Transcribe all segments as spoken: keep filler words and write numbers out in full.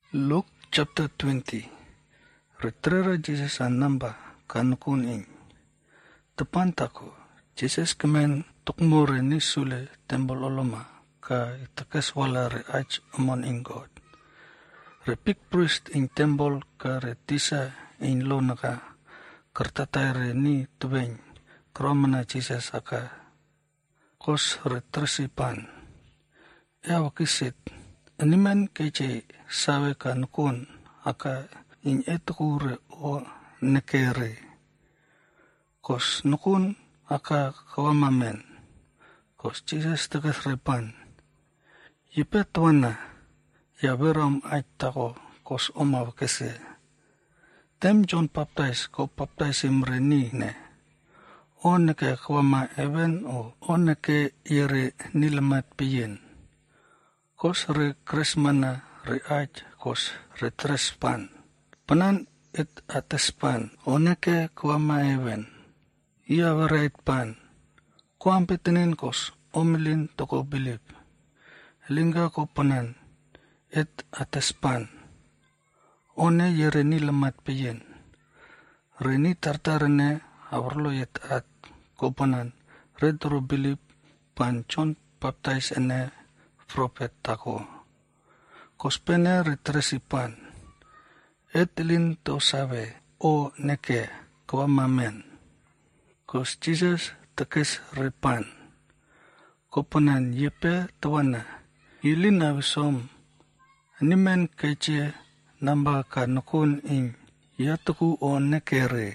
Luke chapter twenty. Retrera Jesus anamba kanukun ing. Tepan tako, Jesus kemen tukmure ni sule tembol oloma ka itakes wala re ach amon ing God. Re big priest ing tembol ka re tisa ing lo naka kertatay re ni tubeng kromana Jesus aka kos re tresipan. Ya wakisit animan keche sawe kanukun aka in etukure o nekere. Kos nukun aka kawamamen. Kos Jesus tegas repan. Yipet wana ya beram aitako kos oma wakese. Tem John baptize ko baptize imreni ne. O neke kawama even o o neke yere nilamat piyen. Kos re kresmana re aj kos re trespan. Panan et atespan oneke kuama even. Ia verait pan. Kuam petenen kos omilin toko bilip. Lingga ko panan et atespan. One yere ni lemat piyen. Reni tartarene awarlo et at ko panan redro bilip pan John baptize ene prophet tako. Kospene retresipan. Etlin to sabe o neke kwamamen. Kos Jesus tekes repan. Kopanan yepe tawana. Ilin awisom. Nimen keche namba kanukun ing yatuku o nekere.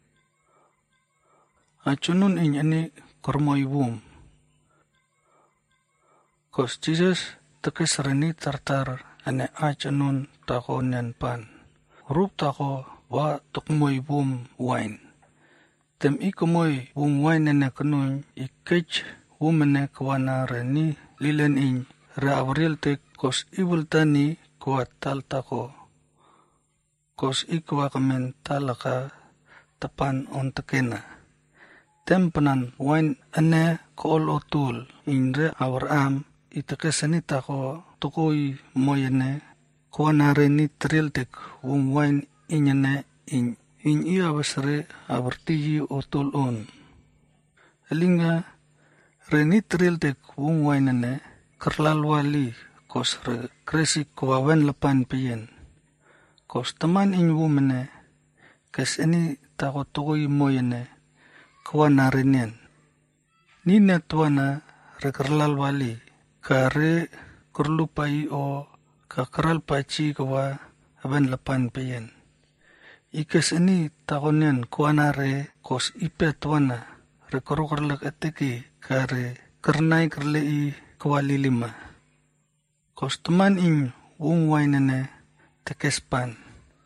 Achunun ing ani kormoibum. Kos Jesus tekes reni tartar ane achanun tako nyan pan. Rup tako wa tukmoy bum wine. Tem ikumoy bum wine ane kanun ikech wumene kawana reni lilen ing re avril tek kos ibultani kwa tal tako. Kos ikwa kamen talaka tapan on tekena. Tem panan wine ane kool otul ing re awram itakesani tako tukoy moyene. Kuana reni triltek wum wine inyane in in iya basre abertiji otul on. Elinga reni triltek wum wine ne kerlalwali kos re kresi kwawen lepan piyen. Kos teman in wumene kes ini tako tukoy moyene kuana renien. Nina tuana re kerlalwali kare kerlupai o kakral pachi kawa aben lepan piyen. Ikes ini takonian kuanare kos ipet wana rekorok eteki kare kernai kerlei kawali lima. Kos teman ing wung wainene tekespan.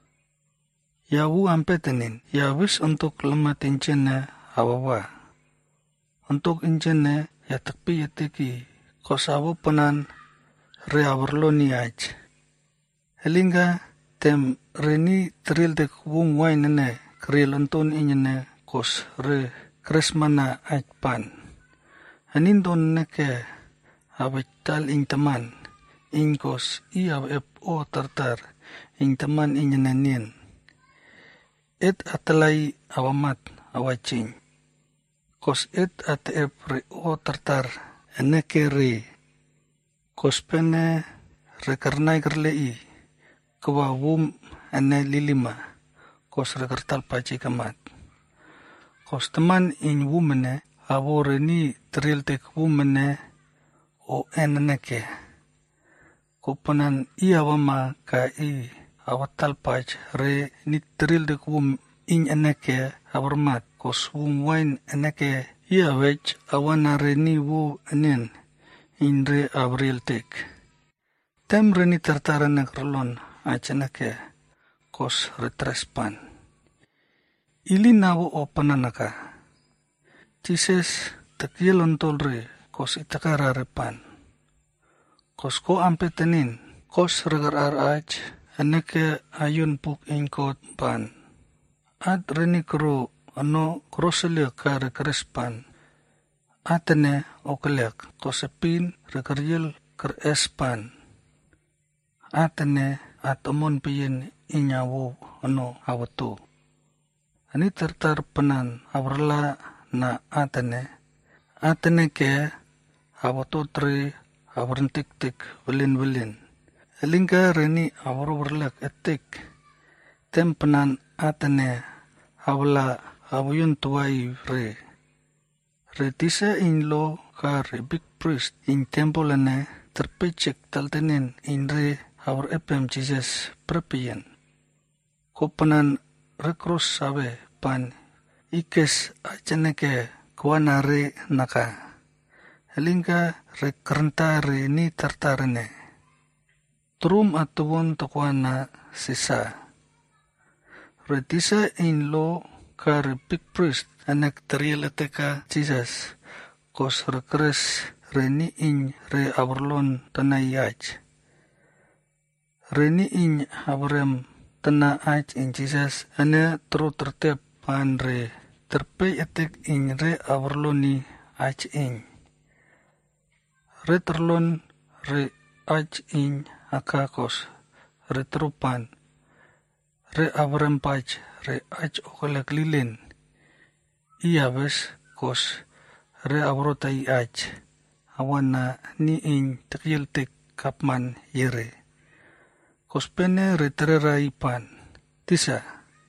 Ya wu ampetenin ya wis untuk lemat incene awawa. Untuk incene ya tekpi eteki kos awo penan re awarlo ni aj. Helinga tem reni tril dek wung wine ne kril anton inyene kos re kresmana aj pan. Hanindon neke awital ing teman ing kos iya ep o tartar ing teman inyene nien. Et atalai awamat awaching. Kos et at ep re o tartar eneke re. Kos pene rekernai kerlei kawa wum ane lilima kos rekertal paci kamat. Kos teman in wumene awore ni triltek wumene o eneneke. Kopanan iya wama ka i awatal pac re ni triltek wum in eneke awarmat kos wum wine eneke iya wech awana re ni wu enen. Indre abril tek. Tem reni tartaran nakrolon achanake kos retrespan. Ili nawo o pananaka. Jesus takielon tolre kos itakara repan. Kos ko ampetenin kos regar arach anake ayun puk ingkot pan. At reni kro ano kroselia kare krespan. Atene okelek kosepin rekerjel kerespan. Atene at amon piyin inyawo ano awatu. Ani tertar penan awarla na atane, atane ke awatu tri awarentik-tik welin-welin. Elingka reni awarwarlak etik, tem penan atane awala awayun tuwai re. Re tisa in lo ka re big priest in temple ane terpecek taltenin in re our epem Jesus prepian. Ko penan rekrus sabe pan ikes aceneke kuana re naka. Elingka re kerenta re ni tartarene. Trum atuwon tokuana sisa. Re tisa in lo ka re big priest anak terialeteka Jesus. Kos re keres re ni in re awarlon tanayaj. Re ni in awarem tana aj in Jesus ane tro tertep pan re terpe etek in re awarloni aj in. Re terlon re aj in akakos re terupan re awarem paj re aj okolek lilin. Iya bes kos re awrotai aj awana ni in tekyeltek kapman yere. Kospene reterera ipan. Tisa.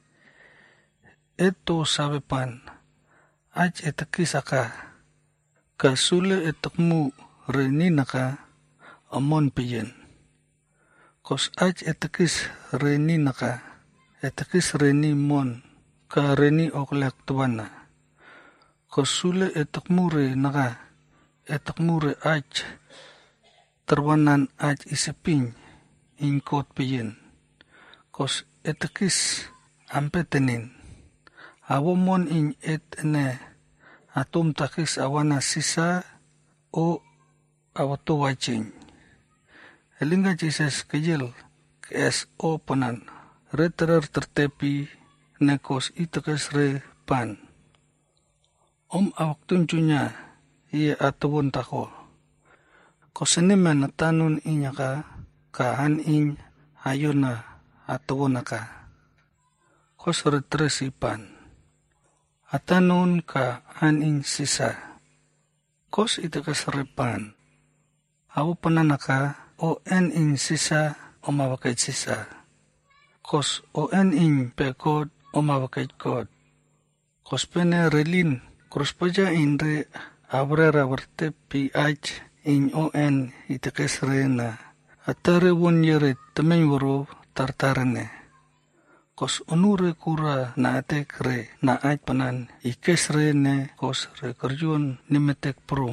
Eto sabe pan. Aj etakisaka. Kasule etakmu reninaka amon piyen. Kos aj etakis reninaka. Etakis reni mon. Ka reni oklek tuwana. Kosule etakmu re naka. Etakmu re aj. Terwanan aj isipin. In kot piyin. Kos etekis ampetenin. Awomon in et ne atum takis awana sisa o awato wajin. Elinga Jesus kejil kes o panan. Reterer tertepi nekos itekes re pan. Om awak tunjunya iya atawon tako. Kosenimen natanun inyaka kahan in ayuna atawonaka. Kos retresipan. Atanon ka an in sisa. Kos itekas repan. Awo pananaka o en in sisa o mawakait sisa. Kos o en in pekod o mawakait kod. Kos pene relin kruspaja in re abrera warte pi aj in o en itekas re na. Atare won yere temen woro tartarane. Kos onure kura na atek re na aj panan ikes re ne kos re kerjun nimetek prum.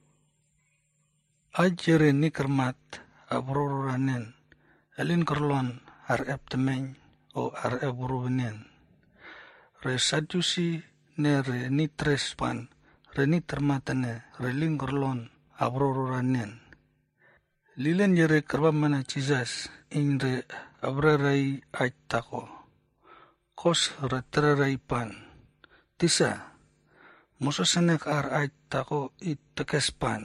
Aj yere ni kermat abrororanen. Elin kerlon ar ep temen o ar ep wuruwenen. Re sadusi ne re ni tres pan. Re ni termatane re ling kerlon abrororanen. Lilen yere kerba mana Jesus in re abrerai aj tako. Kos re tererai pan. Tisa. Mosasenek ar aj tako it tekes pan.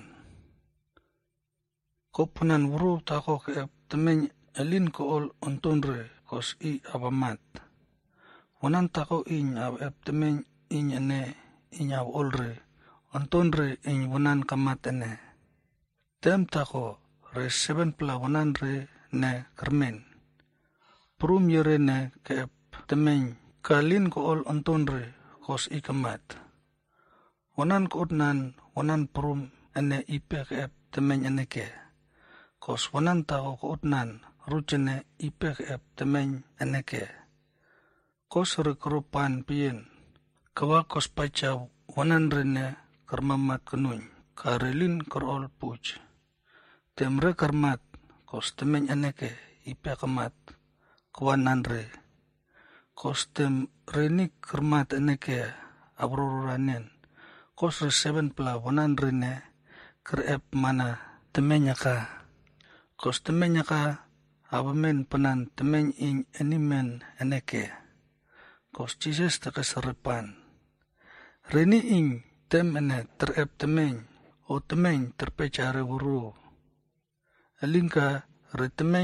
Kopunan wuru tako ke temen elin ko ol ontun re kos i abamat. Wanan tako in ab ep temen in ene in ab ol re. Ontun re in wanan kamat ene. Tem tako. Re seven pla wanan re ne kermen. Prum yere ne ke temen kalin ko ol onton re kos ikamat. Wanan ko utnan wanan prum ene ipe ke temen ene ke. Kos wanan tao ko utnan rujene ipe ke temen ene ke. Kos re kerupan piyen. Kawa kos pacha wanan re ne kermamat kenun. Karelin kerol puj. Temre kermat, kos temen aneke ipe kemat, kawanan re. Kos tem reni kermat aneke abrororanen, kos re seven pla wanan rene kerep mana temenya ka. Kos temenya ka abamen penan temen in animen aneke. Kos Jesus tekes repan. Reni in tem ene terep temen, o temen terpecare wuru. Alingka retemeng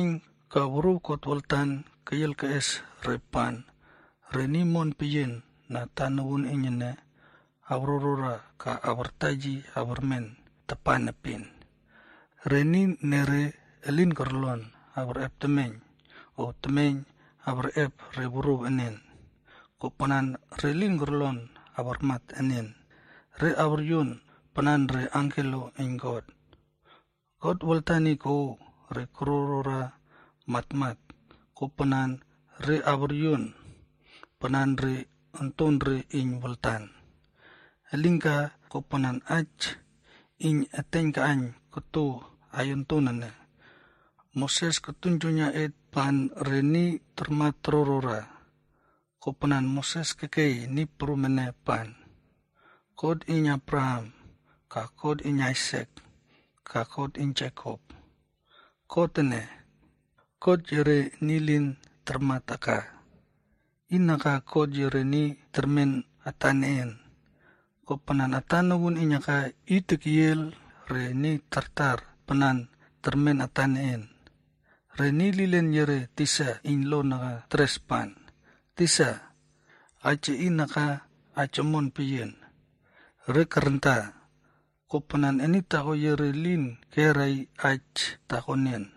ka wuru kot waltan kayel ka es repan, reni mon piyin na tanawun inyene, aurora ka awartaji awarmen tapanapin. Reni nere elin karlon awar ep temeng, o temeng awar ep reburu enen. Kopanan relin karlon awar mat enen. Re awar yun panan re angelo in God. God waltani ko re kurorora matmat. Kopanan re awar yun panan re anton re in waltan. Alingka kopanan ach in ateng kaan kutu ayon tunane. Moses ketunjunya et pan reni termat rorora. Kopanan Moses kekei ni perumene pan. Kod in Abraham, ka kod in Isaac, ka kod in Jacob. Kod ene, kod jere nilin termat aka. Inaka kod jere ni termen ataneen. Kopanan atanawun inyaka itikiyel re ni tartar panan termen ataneen. Re ni lilen jere tisa inlo naka tres pan. Tisa, ace inaka acemon piyen. Re karenta, kopanan eni tako jere lin kerai ach takonen.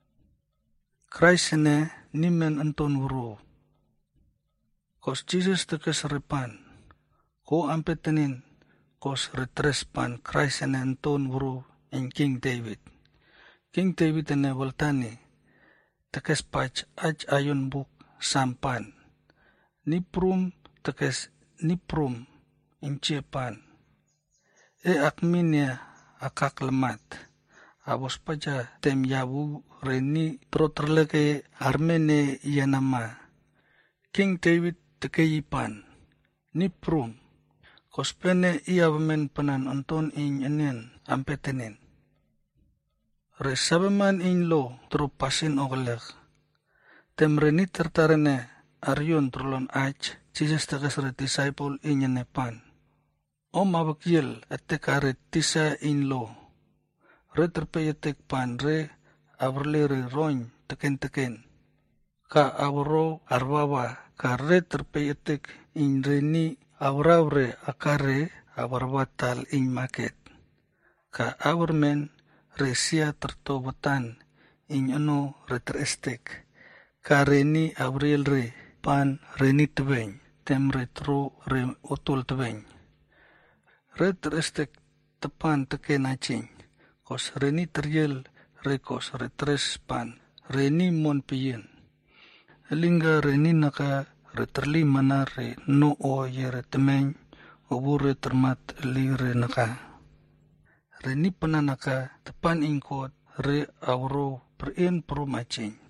Christ ene nimen anton wuru. Kos Jesus tekes repan, ko ampetenin kos retres pan Christ ene anton wuru in King David. King David ene waltani, tekes pach ach ayon buk sampan. Niprum tekes niprum in ciepan. E akminia akak lemat. Abos paja tem yabu reni troterleke armene yanama. King David tekeyipan. Niprum. Kospene ia bemen panan anton in enen ampetenin. Resabeman in lo trupasin ogelek. Tem reni tertarene aryon trulon ach. Jesus tekes re disciple in yenepan. Om abakyel atek are tisa in lo. Re terpeyetek pan re averle re roin teken teken. Ka awro arwawa ka re terpeyetek in reni awrawre akare awarwatal in market. Ka awarmen re sia tertobatan in ano re terestek. Ka reni avril re pan reni tebeng. Tem re tro re otol tebeng. Re terestek tepan teken acing. Kos reni teriel re kos re tres pan. Reni mon piyen. Elingga reni naka re terli mana re no o ye re temeng. Obu re termat li re naka. Reni penanaka tepan ingkot re awro perien perum acing.